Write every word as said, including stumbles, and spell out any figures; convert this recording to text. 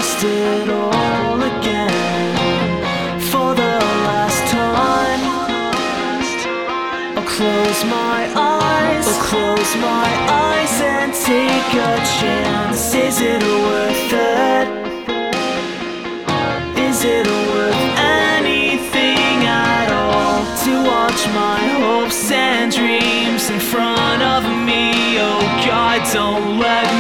risked it all again for the last time. I'll close my eyes, I'll close my eyes and take a chance. Is it worth it? Is it worth anything at all to watch my hopes and dreams in front of me? Oh God, don't let me